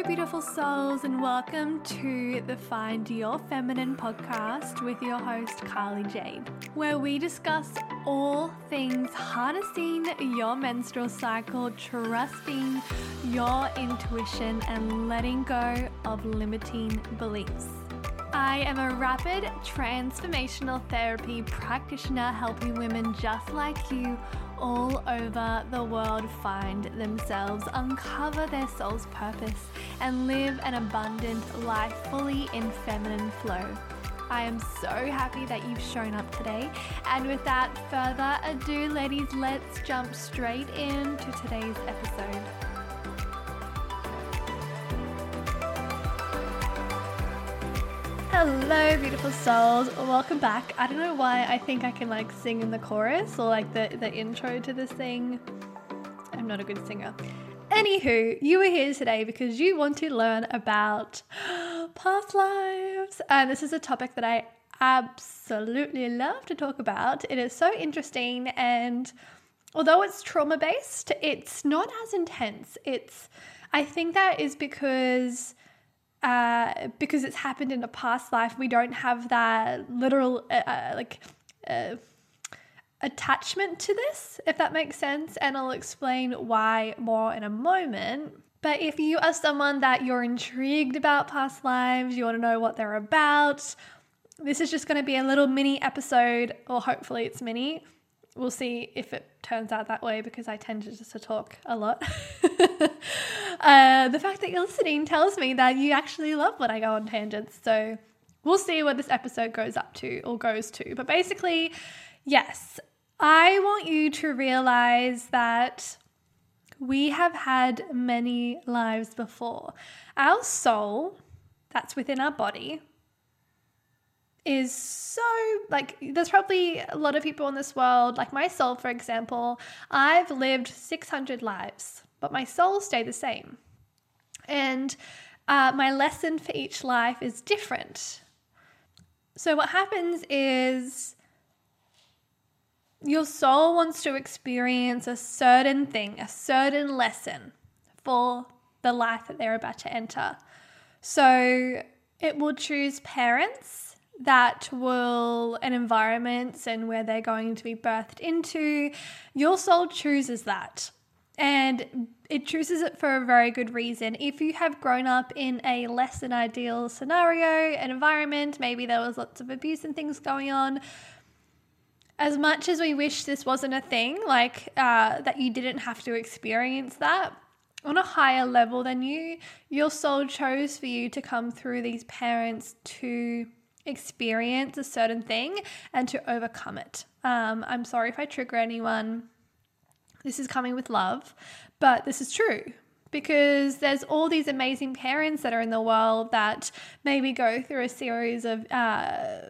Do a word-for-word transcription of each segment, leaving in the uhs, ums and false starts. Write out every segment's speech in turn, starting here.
beautiful souls, and welcome to the Find Your Feminine podcast with your host, Carly Jade, where we discuss all things harnessing your menstrual cycle, trusting your intuition, and letting go of limiting beliefs. I am a rapid transformational therapy practitioner helping women just like you all over the world find themselves, uncover their soul's purpose, and live an abundant life fully in feminine flow. I am so happy that you've shown up today. And without further ado, ladies, let's jump straight into today's episode. Hello, beautiful souls. Welcome back. I don't know why I think I can like sing in the chorus or like the, the intro to this thing. I'm not a good singer. Anywho, you are here today because you want to learn about past lives. And this is a topic that I absolutely love to talk about. It is so interesting, and although it's trauma-based, it's not as intense. It's, I think that is because Uh, because it's happened in a past life, we don't have that literal uh, uh, like uh, attachment to this, if that makes sense. And I'll explain why more in a moment. But if you are someone that you're intrigued about past lives, you want to know what they're about, this is just going to be a little mini episode, or hopefully it's mini. We'll see if it turns out that way because I tend to just to talk a lot. uh, the fact that you're listening tells me that you actually love when I go on tangents. So we'll see what this episode goes up to or goes to. But basically, yes, I want you to realize that we have had many lives before. Our soul, that's within our body, is so, like, there's probably a lot of people in this world, like myself, for example. I've lived six hundred lives, but my soul stayed the same. And uh, my lesson for each life is different. So what happens is your soul wants to experience a certain thing, a certain lesson for the life that they're about to enter. So it will choose parents that will, and environments and where they're going to be birthed into. Your soul chooses that, and it chooses it for a very good reason. If you have grown up in a less than ideal scenario and environment, maybe there was lots of abuse and things going on, as much as we wish this wasn't a thing, like uh, that you didn't have to experience that, on a higher level than you, your soul chose for you to come through these parents to experience a certain thing and to overcome it. Um, I'm sorry if I trigger anyone. This is coming with love, but this is true because there's all these amazing parents that are in the world that maybe go through a series of uh,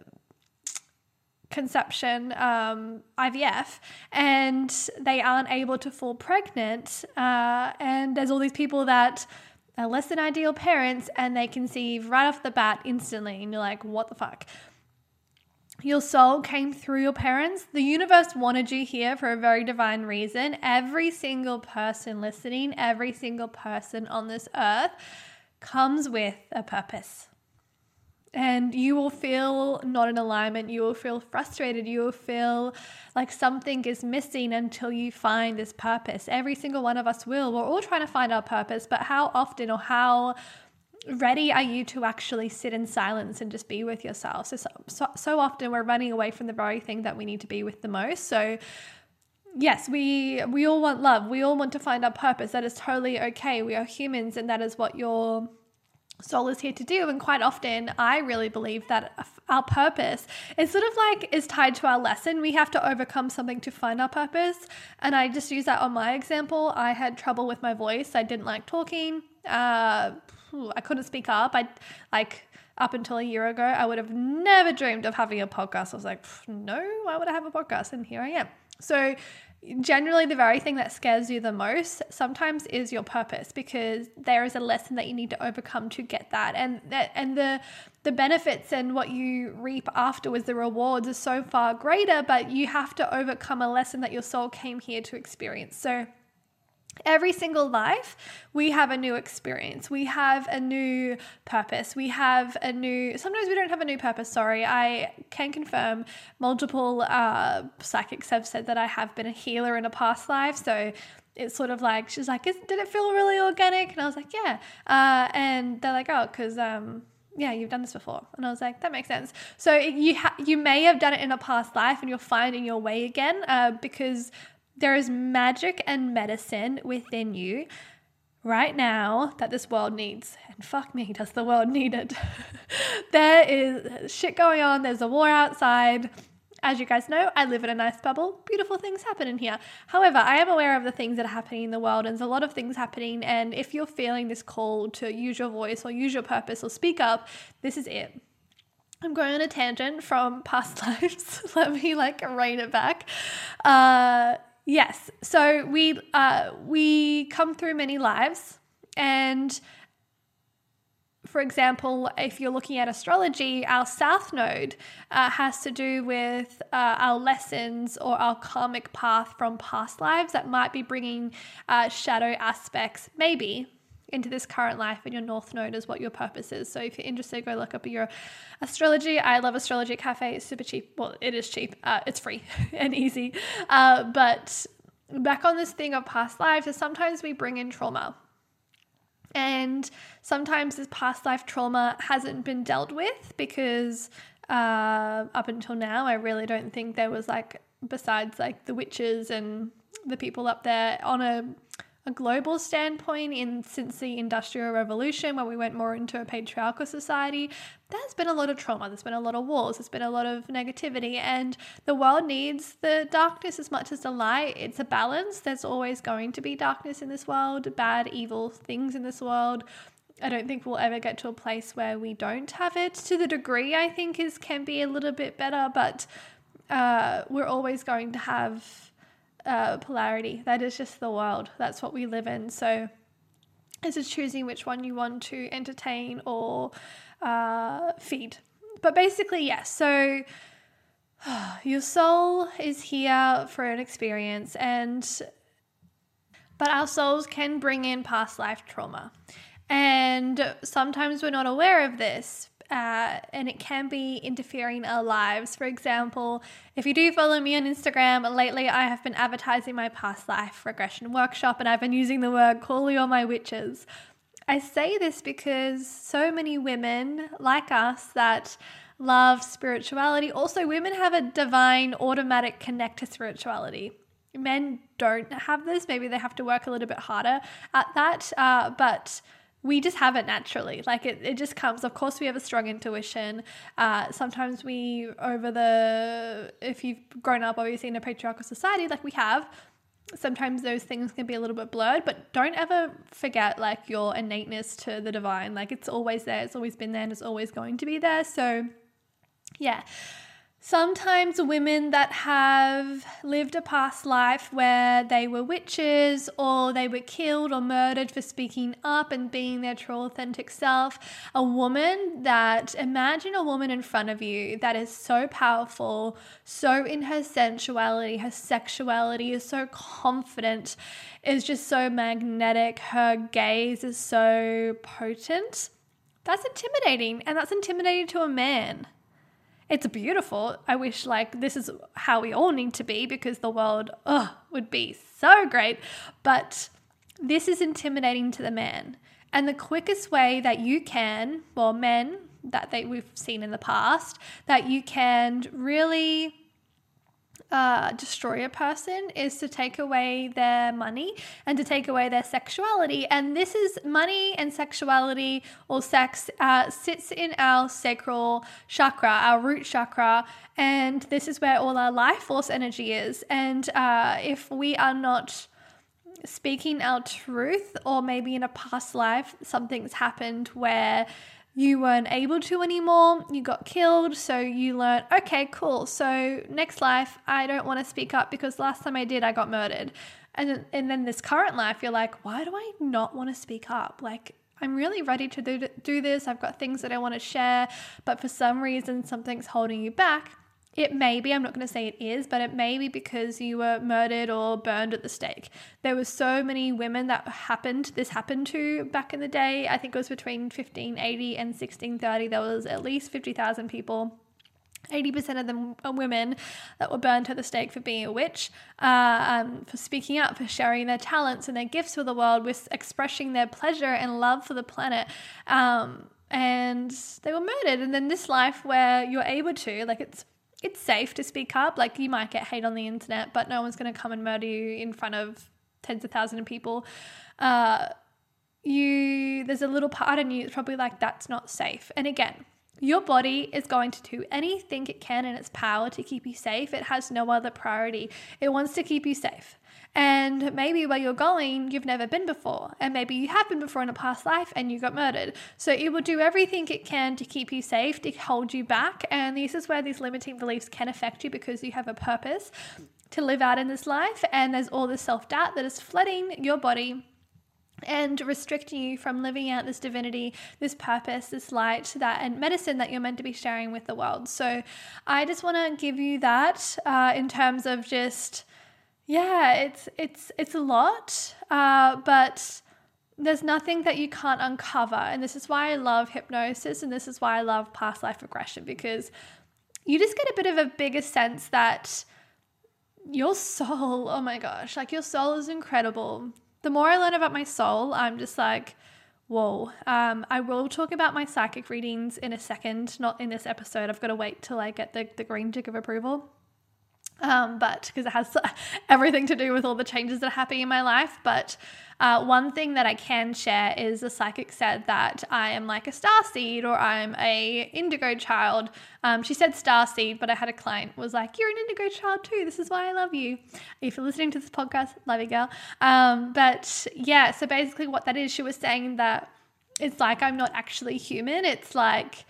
conception, um, I V F, and they aren't able to fall pregnant. Uh, and there's all these people that are less than ideal parents and they conceive right off the bat instantly, and you're like, what the fuck? Your soul came through your parents. The universe wanted you here for a very divine reason. Every single person listening, every single person on this earth comes with a purpose. And you will feel not in alignment. You will feel frustrated. You will feel like something is missing until you find this purpose. Every single one of us will. We're all trying to find our purpose, but how often or how ready are you to actually sit in silence and just be with yourself? So, so, so often we're running away from the very thing that we need to be with the most. So yes, we we all want love. We all want to find our purpose. That is totally okay. We are humans, and that is what your soul is here to do. And quite often I really believe that our purpose is sort of like is tied to our lesson. We have to overcome something to find our purpose. And I just use that on my example. I had trouble with my voice. I didn't like talking. Uh, I couldn't speak up. I like up until a year ago, I would have never dreamed of having a podcast. I was like, no, why would I have a podcast? And here I am. So generally the very thing that scares you the most sometimes is your purpose, because there is a lesson that you need to overcome to get that. And that, and the the benefits and what you reap afterwards, the rewards are so far greater, but you have to overcome a lesson that your soul came here to experience. So Every single life, we have a new experience. We have a new purpose. We have a new, sometimes we don't have a new purpose, sorry. I can confirm multiple uh, psychics have said that I have been a healer in a past life. So it's sort of like, she's like, Is, did it feel really organic? And I was like, yeah. Uh, and they're like, oh, because, um, yeah, you've done this before. And I was like, that makes sense. So you ha- you may have done it in a past life and you're finding your way again uh, because there is magic and medicine within you right now that this world needs. And fuck me, does the world need it. There is shit going on. There's a war outside. As you guys know, I live in a nice bubble. Beautiful things happen in here. However, I am aware of the things that are happening in the world, and there's a lot of things happening. And if you're feeling this call to use your voice or use your purpose or speak up, this is it. I'm going on a tangent from past lives. Let me like rein it back. Uh, Yes. So we uh, we come through many lives, and for example, if you're looking at astrology, our South Node uh, has to do with uh, our lessons or our karmic path from past lives that might be bringing uh, shadow aspects, maybe, into this current life, and your North Node is what your purpose is. So if you're interested, go look up your astrology. I love Astrology Cafe. It's super cheap. Well, it is cheap. Uh, it's free and easy. Uh, but back on this thing of past lives, is sometimes we bring in trauma. And sometimes this past life trauma hasn't been dealt with because uh, up until now, I really don't think there was like, besides like the witches and the people up there on a a global standpoint in since the Industrial Revolution, when we went more into a patriarchal society, there's been a lot of trauma. There's been a lot of wars. There's been a lot of negativity, and the world needs the darkness as much as the light. It's a balance. There's always going to be darkness in this world, bad, evil things in this world. I don't think we'll ever get to a place where we don't have it. To the degree I think is can be a little bit better, but uh, we're always going to have Uh, polarity. That is just the world. That's what we live in. So it's just choosing which one you want to entertain or uh, feed. But basically, yes. So your soul is here for an experience, and but our souls can bring in past life trauma, and sometimes we're not aware of this. Uh, and it can be interfering in our lives. For example, if you do follow me on Instagram, lately I have been advertising my past life regression workshop, and I've been using the word call all my witches. I say this because so many women like us that love spirituality, also women have a divine automatic connect to spirituality. Men don't have this. Maybe they have to work a little bit harder at that, uh, but we just have it naturally. Like it, it just comes. Of course, we have a strong intuition. Uh, sometimes we, over the, if you've grown up obviously in a patriarchal society like we have, sometimes those things can be a little bit blurred, but don't ever forget like your innateness to the divine. Like it's always there. It's always been there, and it's always going to be there. So yeah. Sometimes women that have lived a past life where they were witches or they were killed or murdered for speaking up and being their true authentic self. A woman that, imagine a woman in front of you that is so powerful, so in her sensuality, her sexuality, is so confident, is just so magnetic, her gaze is so potent. That's intimidating, and that's intimidating to a man. It's beautiful. I wish like this is how we all need to be, because the world ugh, would be so great. But this is intimidating to the man. And the quickest way that you can, well, men that they, we've seen in the past, that you can really uh, destroy a person is to take away their money and to take away their sexuality. And this is money and sexuality or sex uh, sits in our sacral chakra, our root chakra. And this is where all our life force energy is. And uh, if we are not speaking our truth, or maybe in a past life, something's happened where you weren't able to anymore, you got killed, so you learn, okay, cool, so next life, I don't want to speak up because last time I did, I got murdered. And then, and then this current life, you're like, why do I not want to speak up? Like, I'm really ready to do, do this. I've got things that I want to share, but for some reason, something's holding you back. It may be, I'm not going to say it is, but it may be because you were murdered or burned at the stake. There were so many women that happened, this happened to back in the day. I think it was between fifteen eighty and sixteen thirty. There was at least fifty thousand people. eighty percent of them are women that were burned at the stake for being a witch, uh, um, for speaking up, for sharing their talents and their gifts with the world, with expressing their pleasure and love for the planet. Um, and they were murdered. And then this life where you're able to, like it's, it's safe to speak up. Like you might get hate on the internet, but no one's going to come and murder you in front of tens of thousands of people. Uh, you, there's a little part in you that's probably like, that's not safe. And again, your body is going to do anything it can in its power to keep you safe. It has no other priority. It wants to keep you safe. And maybe where you're going, you've never been before. And maybe you have been before in a past life and you got murdered. So it will do everything it can to keep you safe, to hold you back. And this is where these limiting beliefs can affect you because you have a purpose to live out in this life. And there's all this self-doubt that is flooding your body and restricting you from living out this divinity, this purpose, this light, that and medicine that you're meant to be sharing with the world. So I just want to give you that uh, in terms of just, yeah, it's it's it's a lot, uh, but there's nothing that you can't uncover. And this is why I love hypnosis, and this is why I love past life regression, because you just get a bit of a bigger sense that your soul, oh my gosh, like your soul is incredible. The more I learn about my soul, I'm just like, whoa. Um, I will talk about my psychic readings in a second, not in this episode. I've got to wait till I get the, the green tick of approval. Um, but because it has everything to do with all the changes that are happening in my life. But uh, one thing that I can share is the psychic said that I am like a starseed, or I'm a indigo child. Um, she said starseed, but I had a client was like, you're an indigo child too. This is why I love you. If you're listening to this podcast, love you, girl. Um, but yeah, so basically what that is, she was saying that it's like I'm not actually human. It's like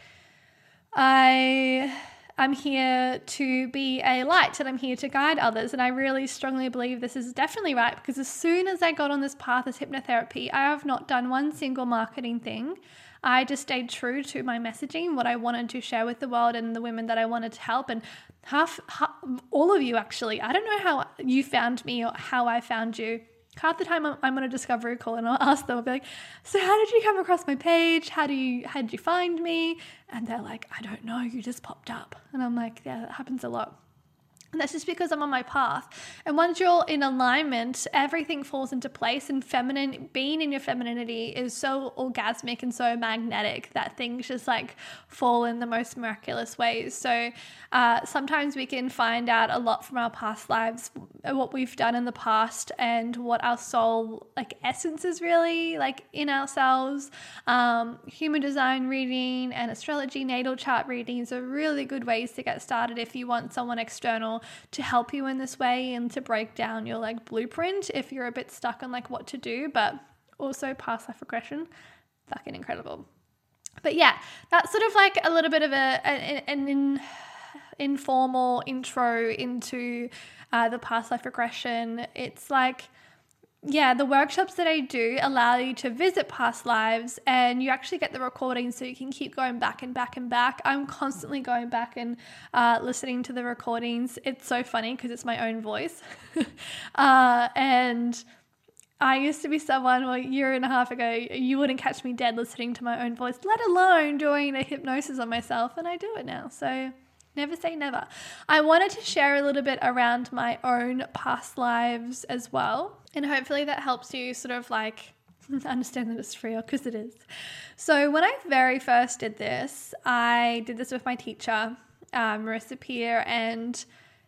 I... I'm here to be a light and I'm here to guide others. And I really strongly believe this is definitely right, because as soon as I got on this path as hypnotherapy, I have not done one single marketing thing. I just stayed true to my messaging, what I wanted to share with the world and the women that I wanted to help. And half, half all of you actually, I don't know how you found me or how I found you. Half the time I'm, I'm on a discovery call and I'll ask them, I'll be like, so how did you come across my page? How do you, how did you find me? And they're like, I don't know, you just popped up. And I'm like, yeah, that happens a lot. And that's just because I'm on my path. And once you're in alignment, everything falls into place. And feminine, being in your femininity is so orgasmic and so magnetic that things just like fall in the most miraculous ways. So uh, sometimes we can find out a lot from our past lives, what we've done in the past and what our soul like essence is really like in ourselves. Um, human design reading and astrology natal chart readings are really good ways to get started if you want someone external to help you in this way and to break down your like blueprint if you're a bit stuck on like what to do. But also past life regression, fucking incredible. But yeah, that's sort of like a little bit of a, a an in, informal intro into uh, the past life regression. It's like, yeah, the workshops that I do allow you to visit past lives, and you actually get the recording so you can keep going back and back and back. I'm constantly going back and uh, listening to the recordings. It's so funny because it's my own voice. uh, and I used to be someone, well, a year and a half ago, you wouldn't catch me dead listening to my own voice, let alone doing a hypnosis on myself, and I do it now. So never say never. I wanted to share a little bit around my own past lives as well. And hopefully that helps you sort of like understand that it's real, because it is. So when I very first did this, I did this with my teacher, uh, Marissa Peer, and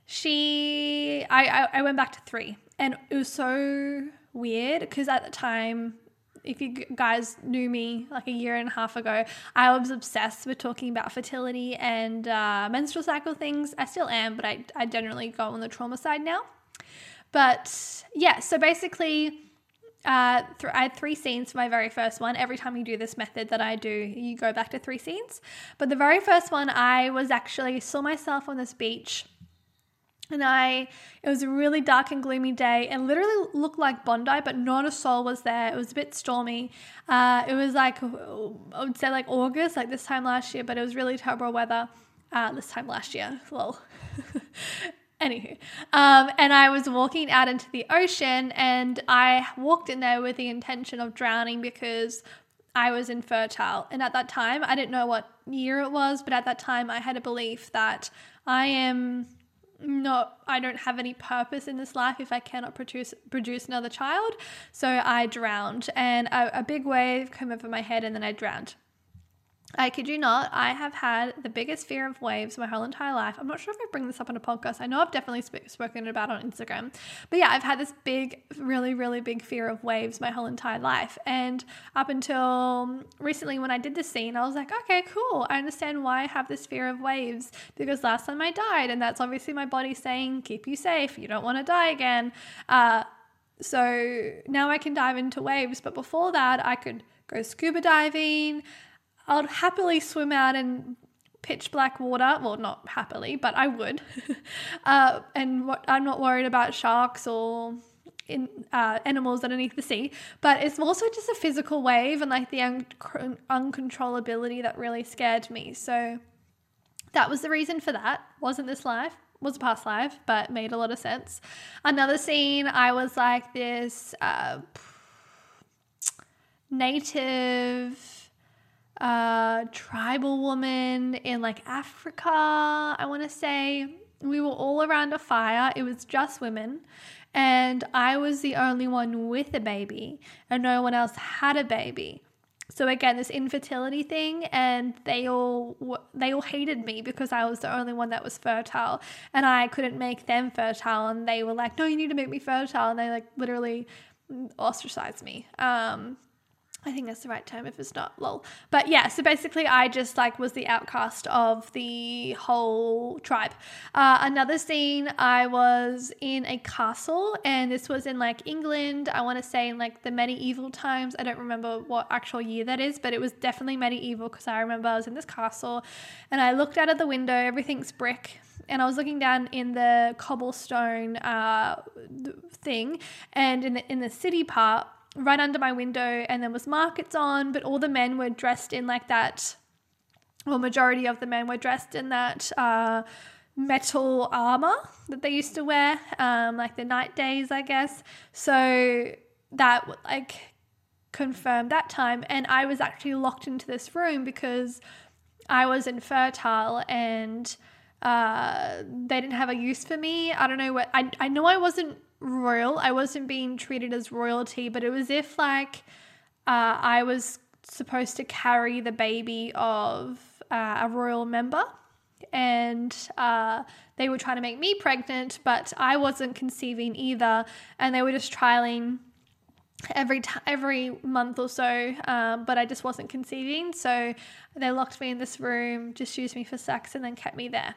she, I, I, I went back to three. And it was so weird because at the time, if you guys knew me like a year and a half ago, I was obsessed with talking about fertility and uh, menstrual cycle things. I still am, but I, I generally go on the trauma side now. But yeah, so basically uh, th- I had three scenes for my very first one. Every time you do this method that I do, you go back to three scenes. But the very first one, I was actually saw myself on this beach. And I, it was a really dark and gloomy day. It literally looked like Bondi, but not a soul was there. It was a bit stormy. Uh, it was like, I would say like August, like this time last year, but it was really terrible weather. uh, this time last year. Lol. Anywho, um, and I was walking out into the ocean, and I walked in there with the intention of drowning because I was infertile. And at that time, I didn't know what year it was, but at that time I had a belief that I am not, I don't have any purpose in this life if I cannot produce produce another child. So I drowned, and a, a big wave came over my head, and then I drowned. I kid you not, I have had the biggest fear of waves my whole entire life. I'm not sure if I bring this up on a podcast. I know I've definitely sp- spoken about it on Instagram. But yeah, I've had this big, really, really big fear of waves my whole entire life. And up until recently when I did this scene, I was like, okay, cool. I understand why I have this fear of waves, because last time I died, and that's obviously my body saying, keep you safe. You don't want to die again. Uh, so now I can dive into waves. But before that, I could go scuba diving. I'd happily swim out in pitch black water. Well, not happily, but I would. uh, and what, I'm not worried about sharks or in, uh, animals underneath the sea. But it's also just a physical wave and like the un- uncontrollability that really scared me. So that was the reason for that. Wasn't this life. Was a past life, but made a lot of sense. Another scene, I was like this uh, native... Uh, tribal woman in like Africa, I want to say. We were all around a fire. It was just women, and I was the only one with a baby, and no one else had a baby. So again, this infertility thing, and they all they all hated me because I was the only one that was fertile, and I couldn't make them fertile, and they were like, "No, you need to make me fertile," and they like literally ostracized me. Um, I think that's the right term if it's not, lol. But yeah, so basically I just like was the outcast of the whole tribe. Uh, another scene, I was in a castle, and this was in like England. I want to say in like the medieval times. I don't remember what actual year that is, but it was definitely medieval because I remember I was in this castle and I looked out of the window, everything's brick. And I was looking down in the cobblestone uh, thing, and in the, in the city part, right under my window, and there was markets on, but all the men were dressed in like that, or majority of the men were dressed in that uh, metal armor that they used to wear, um, like the night days, I guess. So that like confirmed that time, and I was actually locked into this room because I was infertile, and uh, they didn't have a use for me. I don't know what, I, I know I wasn't royal. I wasn't being treated as royalty, but it was if like uh, I was supposed to carry the baby of uh, a royal member, and uh, they were trying to make me pregnant, but I wasn't conceiving either, and they were just trialing every t- every month or so, um, but I just wasn't conceiving, so they locked me in this room, just used me for sex, and then kept me there.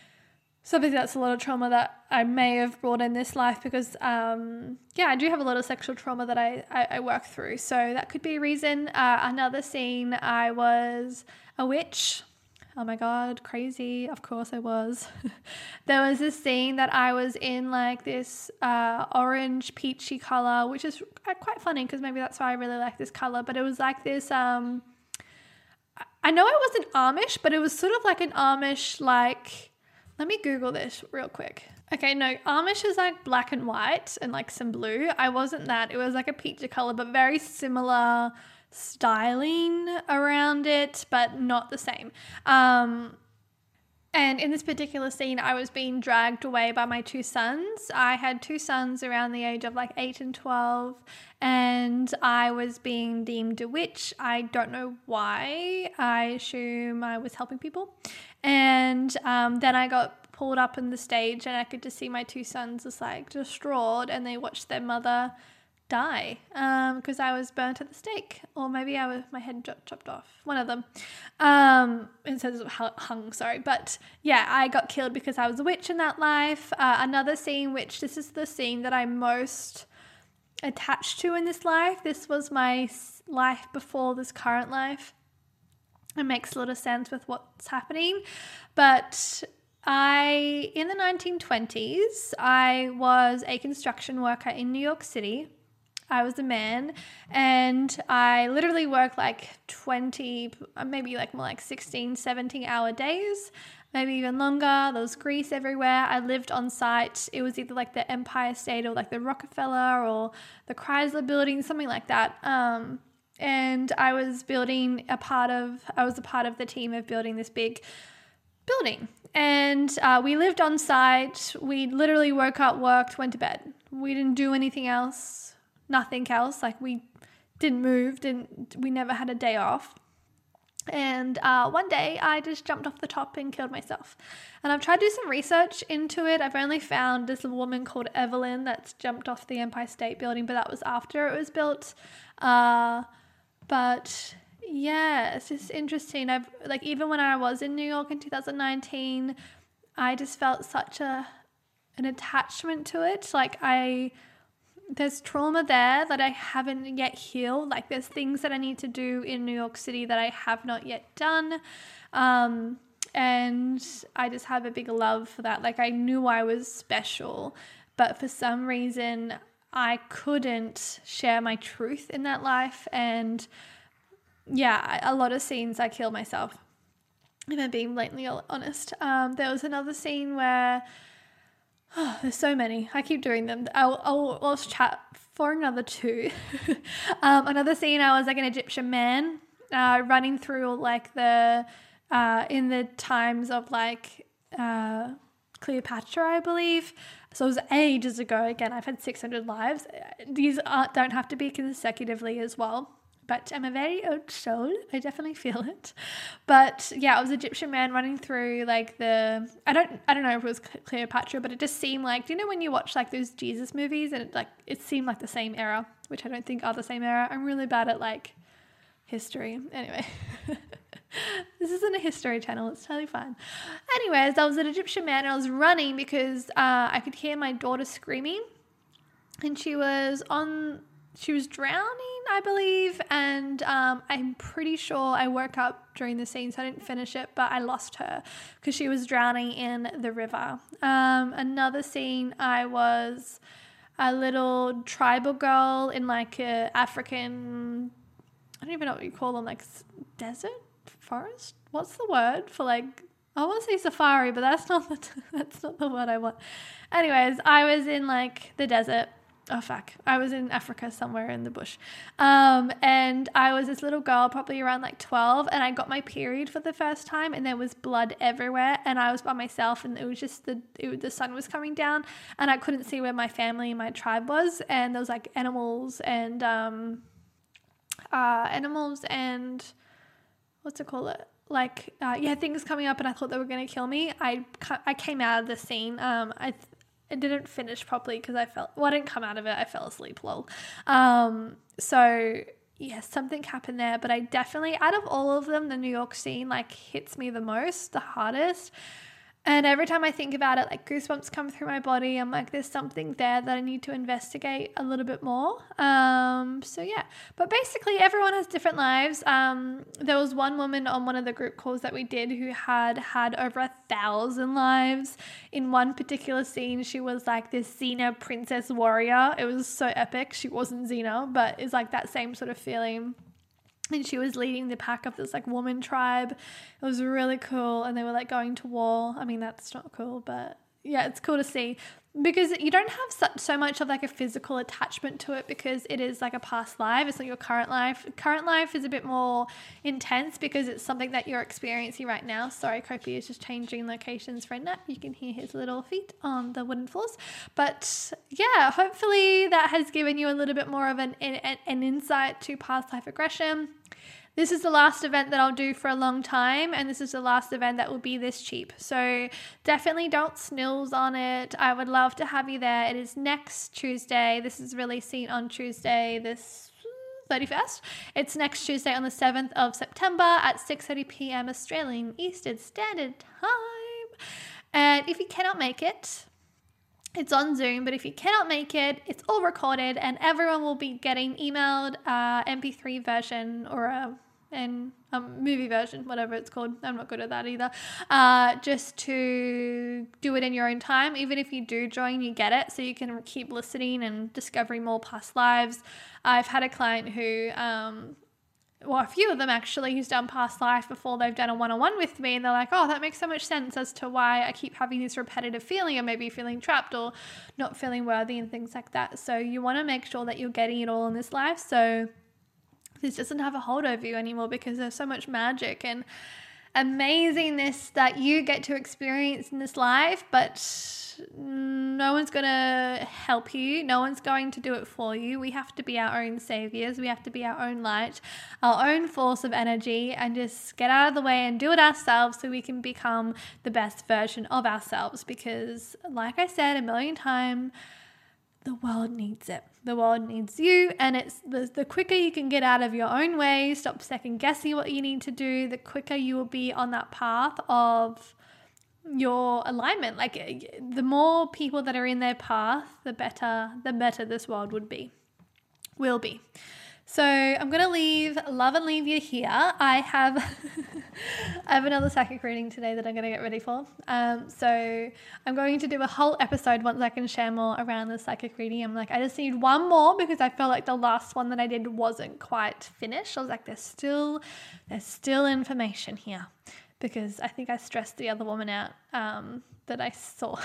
So obviously that's a lot of trauma that I may have brought in this life because, um, yeah, I do have a lot of sexual trauma that I, I, I work through. So that could be a reason. Uh, another scene, I was a witch. Oh my God, crazy. Of course I was. There was this scene that I was in like this uh, orange peachy color, which is quite funny because maybe that's why I really like this color. But it was like this, um, I know I wasn't Amish, but it was sort of like an Amish like... Let me Google this real quick. Okay, no, Amish is like black and white and like some blue. I wasn't that. It was like a peachy color, but very similar styling around it, but not the same. Um, and in this particular scene, I was being dragged away by my two sons. I had two sons around the age of like eight and twelve, and I was being deemed a witch. I don't know why. I assume I was helping people. And um, then I got pulled up on the stage, and I could just see my two sons just like distraught, and they watched their mother die because um, I was burnt at the stake, or maybe I was my head ch- chopped off, one of them, um, instead of hung, sorry. But yeah, I got killed because I was a witch in that life. Uh, another scene, which this is the scene that I'm most attached to in this life. This was my life before this current life. It makes a lot of sense with what's happening. But I, in the nineteen twenties, I was a construction worker in New York City. I was a man, and I literally worked like twenty, maybe like more like sixteen, seventeen hour days. maybe even longer. There was grease everywhere. I lived on site. It was either like the Empire State or like the Rockefeller or the Chrysler Building, something like that. Um, and I was building a part of, I was a part of the team of building this big building. And uh, we lived on site. We literally woke up, worked, went to bed. We didn't do anything else, nothing else. Like we didn't move, didn't, we never had a day off. And uh, one day I just jumped off the top and killed myself. And I've tried to do some research into it. I've only found this woman called Evelyn that's jumped off the Empire State Building, but that was after it was built. Uh, but yeah, it's just interesting. I've like, even when I was in New York in two thousand nineteen, I just felt such a an attachment to it. Like I... there's trauma there that I haven't yet healed. Like there's things that I need to do in New York City that I have not yet done. Um, and I just have a big love for that. Like I knew I was special, but for some reason I couldn't share my truth in that life. And yeah, a lot of scenes I killed myself, if I'm being blatantly honest. Um, there was another scene where oh, there's so many. I keep doing them. I'll, I'll, I'll chat for another two. um, another scene, I was like an Egyptian man uh, running through like the, uh, in the times of like uh, Cleopatra, I believe. So it was ages ago. Again, I've had six hundred lives. These aren't, don't have to be consecutively as well. But I'm a very old soul. I definitely feel it. But yeah, I was an Egyptian man running through like the, I don't, I don't know if it was Cleopatra, but it just seemed like, do you know when you watch like those Jesus movies and it like, it seemed like the same era, which I don't think are the same era. I'm really bad at like history. Anyway, this isn't a history channel. It's totally fine. Anyways, I was an Egyptian man and I was running because uh, I could hear my daughter screaming and she was on, she was drowning, I believe, and um, I'm pretty sure I woke up during the scene, so I didn't finish it, but I lost her because she was drowning in the river. Um, another scene, I was a little tribal girl in like a African, I don't even know what you call them, like desert, forest? What's the word for like, I want to say safari, but that's not the, that's not the word I want. Anyways, I was in like the desert. Oh, fuck. I was in Africa somewhere in the bush. Um, and I was this little girl, probably around like twelve, and I got my period for the first time and there was blood everywhere and I was by myself and it was just the, it, the sun was coming down and I couldn't see where my family and my tribe was. And there was like animals and, um, uh, animals and what's it called? Like, uh, yeah, things coming up and I thought they were going to kill me. I, I came out of the scene. Um, I, th- It didn't finish properly because I felt, well, I didn't come out of it. I fell asleep, lol. Um, so yeah, something happened there, but I definitely, out of all of them, the New York scene like hits me the most, the hardest. And every time I think about it, like goosebumps come through my body. I'm like, there's something there that I need to investigate a little bit more. Um, so yeah, but basically everyone has different lives. Um, there was one woman on one of the group calls that we did who had had over a thousand lives. In one particular scene, she was like this Xena princess warrior. It was so epic. She wasn't Xena, but it's like that same sort of feeling. And she was leading the pack of this like woman tribe. It was really cool. And they were like going to war. I mean, that's not cool, but yeah, it's cool to see because you don't have such, so much of like a physical attachment to it because it is like a past life. It's not your current life. Current life is a bit more intense because it's something that you're experiencing right now. Sorry, Kopi is just changing locations for a nap. You can hear his little feet on the wooden floors. But yeah, hopefully that has given you a little bit more of an, an, an insight to past life regression. This is the last event that I'll do for a long time, and this is the last event that will be this cheap. So definitely don't snooze on it. I would love to have you there. It is next Tuesday. This is releasing on Tuesday, this thirty-first. It's next Tuesday on the seventh of September at six thirty p.m. Australian Eastern Standard Time. And if you cannot make it, it's on Zoom, but if you cannot make it, it's all recorded and everyone will be getting emailed uh, M P three version or a and um, movie version, whatever it's called. I'm not good at that either. Uh, just to do it in your own time. Even if you do join, you get it. So you can keep listening and discovering more past lives. I've had a client who um, well, a few of them actually, who's done past life before they've done a one-on-one with me, and they're like, oh, that makes so much sense as to why I keep having this repetitive feeling, or maybe feeling trapped or not feeling worthy and things like that. So you want to make sure that you're getting it all in this life, so this doesn't have a hold over you anymore, because there's so much magic and amazingness that you get to experience in this life, but no one's going to help you. No one's going to do it for you. We have to be our own saviors. We have to be our own light, our own force of energy, and just get out of the way and do it ourselves so we can become the best version of ourselves. Because like I said a million times, the world needs it. The world needs you, and it's the, the quicker you can get out of your own way, stop second guessing what you need to do, the quicker you will be on that path of your alignment. Like, the more people that are in their path, the better, the better this world would be, will be. So I'm going to leave love and leave you here. I have I have another psychic reading today that I'm going to get ready for. Um, so I'm going to do a whole episode once I can share more around the psychic reading. I'm like, I just need one more, because I felt like the last one that I did wasn't quite finished. I was like, there's still, there's still information here, because I think I stressed the other woman out um, that I saw.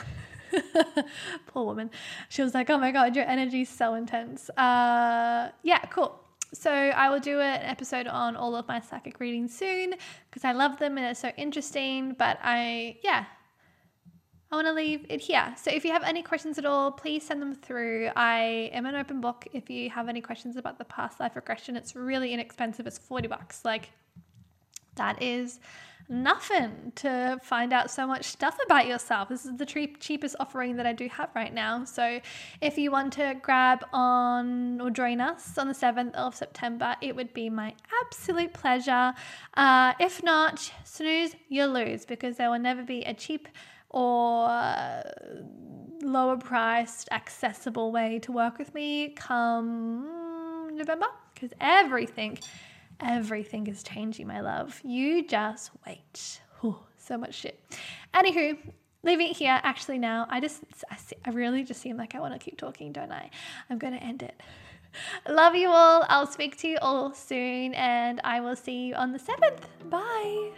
Poor woman. She was like, oh my God, your energy is so intense. Uh, yeah, cool. So I will do an episode on all of my psychic readings soon, because I love them and they're so interesting. But I, yeah, I want to leave it here. So if you have any questions at all, please send them through. I am an open book. If you have any questions about the past life regression, it's really inexpensive. It's forty bucks. Like, that is nothing to find out so much stuff about yourself. This is the cheap, cheapest offering that I do have right now. So if you want to grab on or join us on the seventh of September, it would be my absolute pleasure. Uh, if not, snooze, you lose, because there will never be a cheap or lower priced, accessible way to work with me come November, because everything Everything is changing, my love. You just wait. Whew, so much shit. Anywho, leaving it here. Actually, now I just, I, see, I really just seem like I want to keep talking, don't I? I'm going to end it. Love you all. I'll speak to you all soon, and I will see you on the seventh. Bye.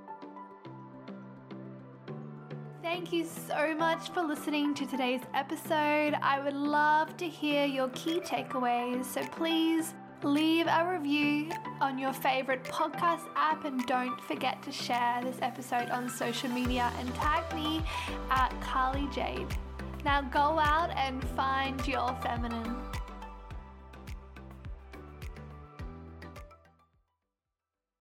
Thank you so much for listening to today's episode. I would love to hear your key takeaways, so please leave a review on your favorite podcast app, and don't forget to share this episode on social media and tag me at Carly Jade. Now go out and find your feminine.